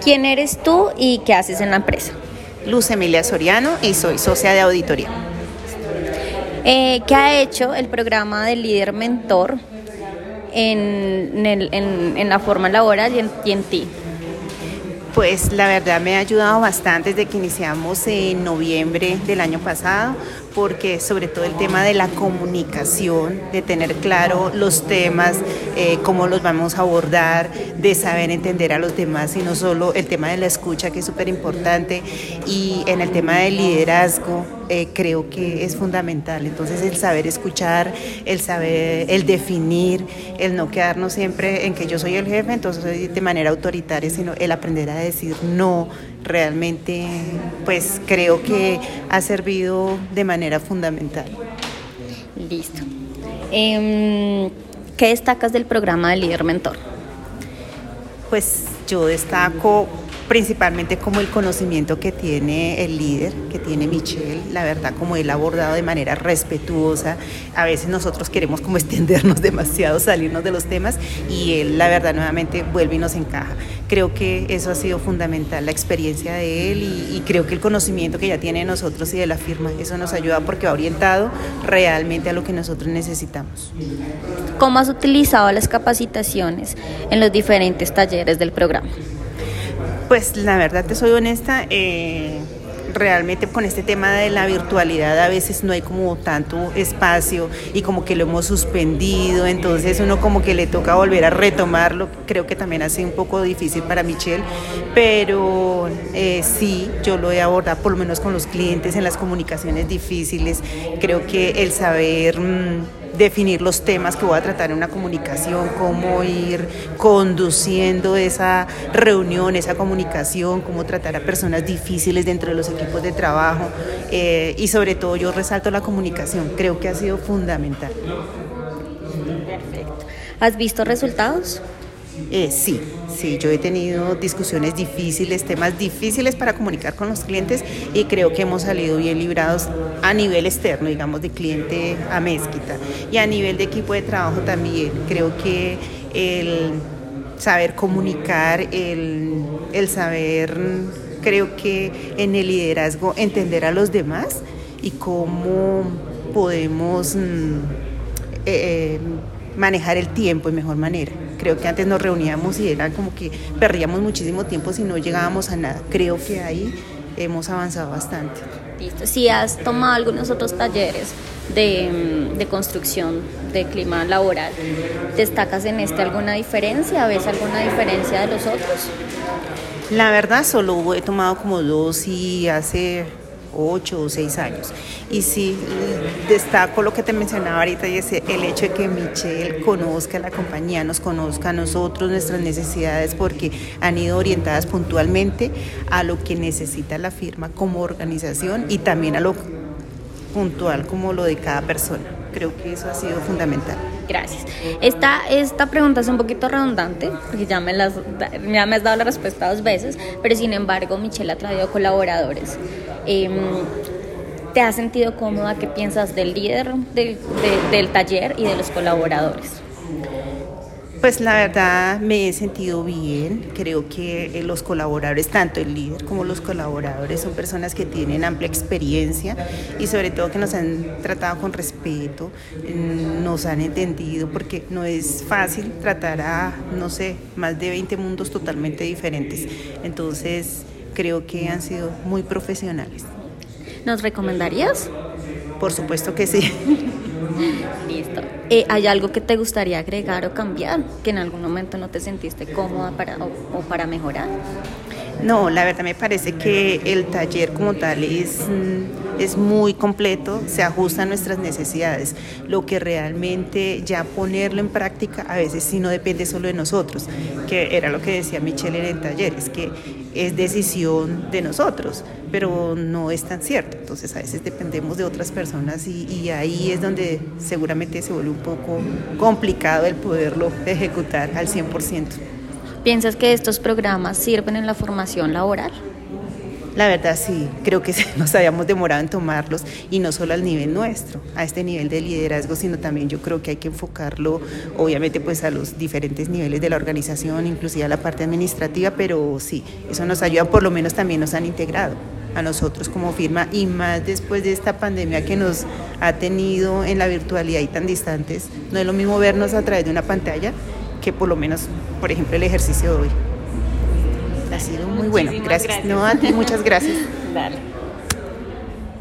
¿Quién eres tú y qué haces en la empresa? Luz Emilia Soriano y soy socia de auditoría. ¿Qué ha hecho el programa de Líder Mentor en la forma laboral y en ti? Pues la verdad me ha ayudado bastante desde que iniciamos en noviembre del año pasado, porque sobre todo el tema de la comunicación, de tener claro los temas, cómo los vamos a abordar, de saber entender a los demás y no solo el tema de la escucha, que es súper importante, y en el tema del liderazgo creo que es fundamental. Entonces el saber escuchar, el saber, el definir, el no quedarnos siempre en que yo soy el jefe, entonces de manera autoritaria, sino el aprender a decir no, realmente pues creo que ha servido de manera fundamental. Listo. ¿Qué destacas del programa de Líder Mentor? Pues yo destaco principalmente como el conocimiento que tiene el líder, que tiene Michelle, la verdad como él ha abordado de manera respetuosa. A veces nosotros queremos como extendernos demasiado, salirnos de los temas, y él la verdad nuevamente vuelve y nos encaja. Creo que eso ha sido fundamental, la experiencia de él, y creo que el conocimiento que ya tiene de nosotros y de la firma, eso nos ayuda porque va orientado realmente a lo que nosotros necesitamos. ¿Cómo has utilizado las capacitaciones en los diferentes talleres del programa? Pues la verdad te soy honesta, realmente con este tema de la virtualidad a veces no hay como tanto espacio y como que lo hemos suspendido, entonces uno como que le toca volver a retomarlo. Creo que también ha sido un poco difícil para Michelle, pero sí, yo lo he abordado por lo menos con los clientes en las comunicaciones difíciles. Creo que el saber definir los temas que voy a tratar en una comunicación, cómo ir conduciendo esa reunión, esa comunicación, cómo tratar a personas difíciles dentro de los equipos de trabajo, y sobre todo yo resalto la comunicación, creo que ha sido fundamental. Perfecto. ¿Has visto resultados? Sí, yo he tenido discusiones difíciles, temas difíciles para comunicar con los clientes, y creo que hemos salido bien librados a nivel externo, digamos de cliente a Mezquita, y a nivel de equipo de trabajo también. Creo que el saber comunicar, el saber, creo que en el liderazgo entender a los demás y cómo podemos manejar el tiempo de mejor manera. Creo que antes nos reuníamos y era como que perdíamos muchísimo tiempo si no llegábamos a nada. Creo que ahí hemos avanzado bastante. Listo. Si has tomado algunos otros talleres de construcción de clima laboral, ¿destacas en alguna diferencia? ¿Ves alguna diferencia de los otros? La verdad solo he tomado como 2 y hace 8 o 6 años. Y sí, destaco lo que te mencionaba ahorita, y es el hecho de que Michelle conozca la compañía, nos conozca a nosotros, nuestras necesidades, porque han ido orientadas puntualmente a lo que necesita la firma como organización y también a lo puntual como lo de cada persona. Creo que eso ha sido fundamental. Gracias. Esta pregunta es un poquito redundante, porque ya me has dado la respuesta 2 veces, pero sin embargo Michelle ha traído colaboradores. ¿Te has sentido cómoda? ¿Qué piensas del líder del taller y de los colaboradores? Pues la verdad me he sentido bien. Creo que los colaboradores, tanto el líder como los colaboradores, son personas que tienen amplia experiencia y sobre todo que nos han tratado con respeto, nos han entendido, porque no es fácil tratar a, no sé, más de 20 mundos totalmente diferentes. Entonces creo que han sido muy profesionales. ¿Nos recomendarías? Por supuesto que sí. Listo. ¿Hay algo que te gustaría agregar o cambiar, que en algún momento no te sentiste cómoda para mejorar? No, la verdad me parece que el taller como tal es muy completo, se ajusta a nuestras necesidades. Lo que realmente ya ponerlo en práctica a veces sí no depende solo de nosotros, que era lo que decía Michelle en el taller, es que es decisión de nosotros, pero no es tan cierto. Entonces a veces dependemos de otras personas y ahí es donde seguramente se vuelve un poco complicado el poderlo ejecutar al 100%. ¿Piensas que estos programas sirven en la formación laboral? La verdad sí, creo que nos habíamos demorado en tomarlos y no solo al nivel nuestro, a este nivel de liderazgo, sino también yo creo que hay que enfocarlo obviamente pues a los diferentes niveles de la organización, inclusive a la parte administrativa, pero sí, eso nos ayuda, por lo menos también nos han integrado a nosotros como firma y más después de esta pandemia que nos ha tenido en la virtualidad y tan distantes. No es lo mismo vernos a través de una pantalla que por lo menos, por ejemplo, el ejercicio de hoy. Ha sido muy bueno. Gracias. No, a ti, muchas gracias. Dale.